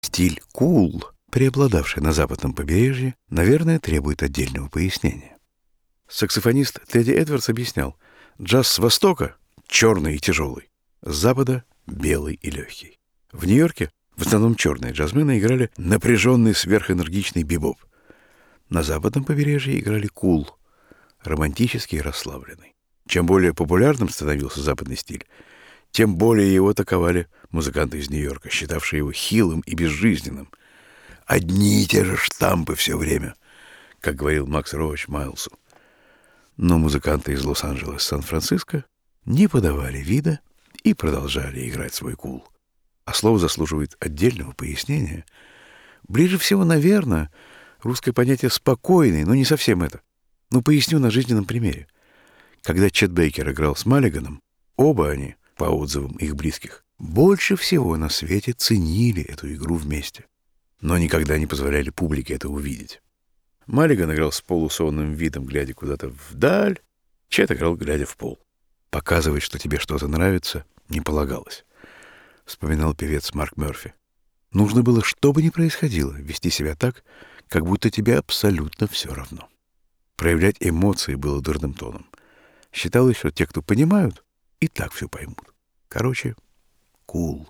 Стиль кул, преобладавший на западном побережье, наверное, требует отдельного пояснения. Саксофонист Тедди Эдвардс объяснял: джаз с востока — черный и тяжелый, с запада — белый и легкий. В Нью-Йорке в основном черные джазмены играли напряженный сверхэнергичный бибоп. На западном побережье играли кул, романтический и расслабленный. Чем более популярным становился западный стиль, тем более его атаковали музыканты из Нью-Йорка, считавшие его хилым и безжизненным. «Одни и те же штампы все время», как говорил Макс Роуч Майлсу. Но музыканты из Лос-Анджелеса, Сан-Франциско не подавали вида и продолжали играть свой кул. А слово заслуживает отдельного пояснения. Ближе всего, наверное, русское понятие «спокойный», но не совсем это. Но поясню на жизненном примере. Когда Чет Бейкер играл с Маллиганом, оба они, по отзывам их близких, больше всего на свете ценили эту игру вместе, но никогда не позволяли публике это увидеть. Маллиган играл с полусонным видом, глядя куда-то вдаль, Чет играл, глядя в пол. Показывать, что тебе что-то нравится, не полагалось, вспоминал певец Марк Мёрфи. Нужно было, что бы ни происходило, вести себя так, как будто тебе абсолютно все равно. Проявлять эмоции было дурным тоном. Считалось, что те, кто понимают, и так все поймут. Короче, кул.